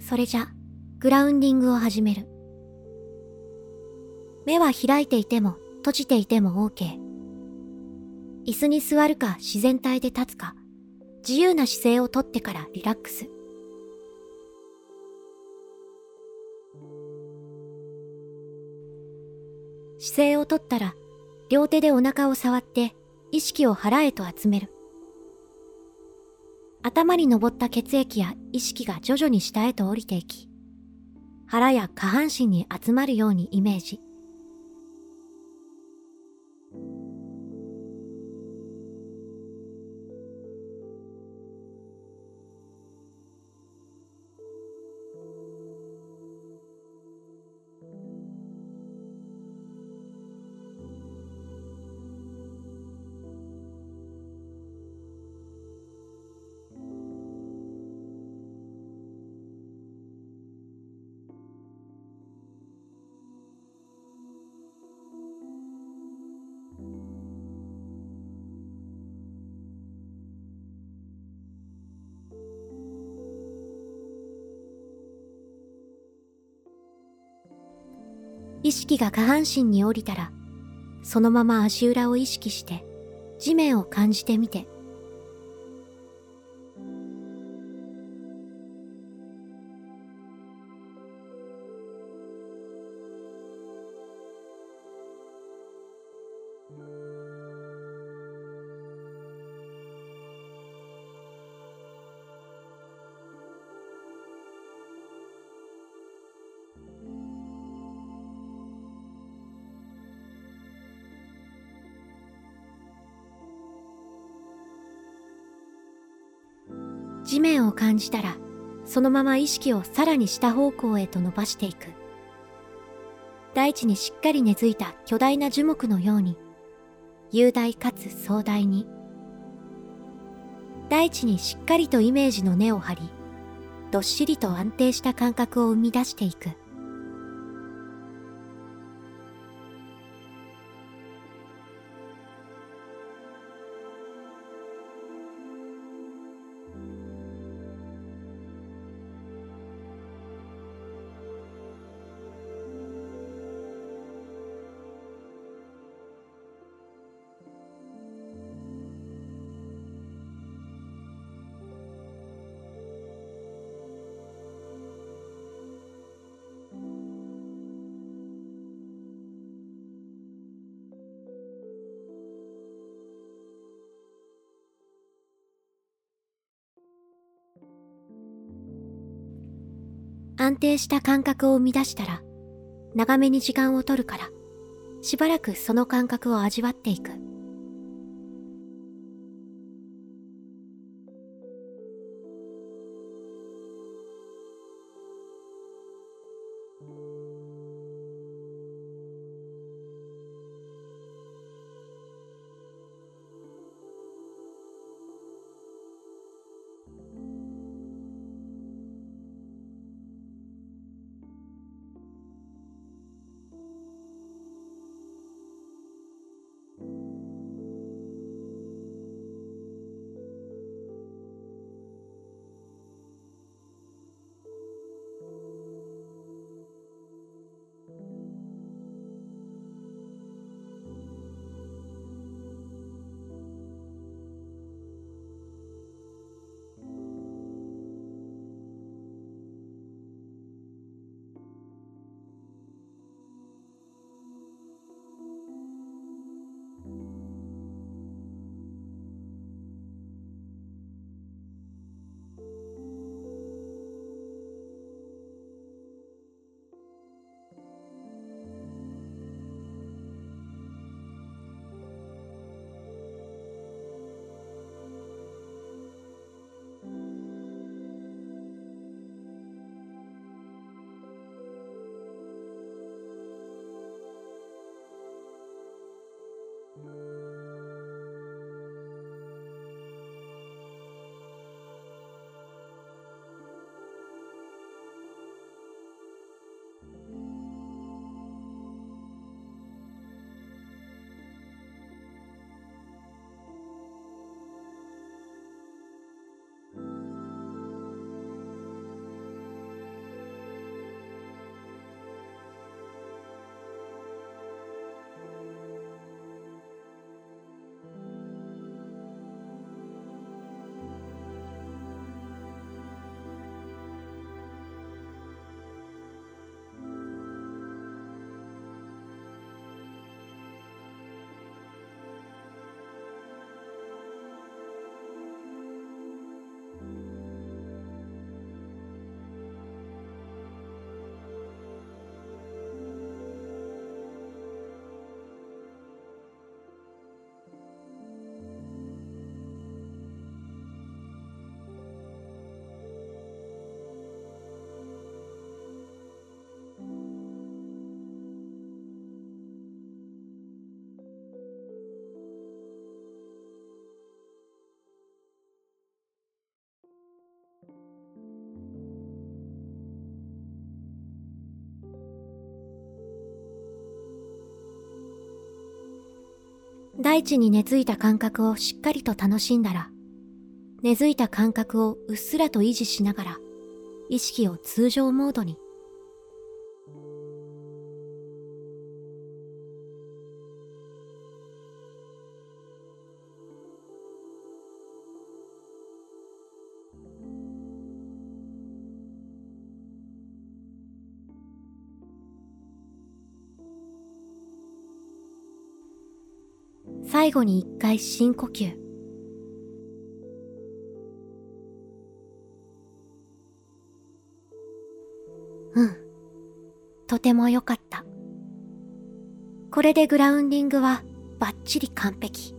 それじゃ、グラウンディングを始める。目は開いていても閉じていても OK。椅子に座るか自然体で立つか、自由な姿勢をとってからリラックス。姿勢をとったら、両手でお腹を触って意識を腹へと集める。頭に上った血液や意識が徐々に下へと降りていき、腹や下半身に集まるようにイメージ。意識が下半身に降りたら、そのまま足裏を意識して地面を感じてみて。地面を感じたら、そのまま意識をさらに下方向へと伸ばしていく。大地にしっかり根付いた巨大な樹木のように、雄大かつ壮大に。大地にしっかりとイメージの根を張り、どっしりと安定した感覚を生み出していく。安定した感覚を生み出したら、長めに時間を取るから、しばらくその感覚を味わっていく。 大地に根付いた感覚をしっかりと楽しんだら、根付いた感覚をうっすらと維持しながら、意識を通常モードに。最後に一回深呼吸。とても良かった。これでグラウンディングはバッチリ完璧。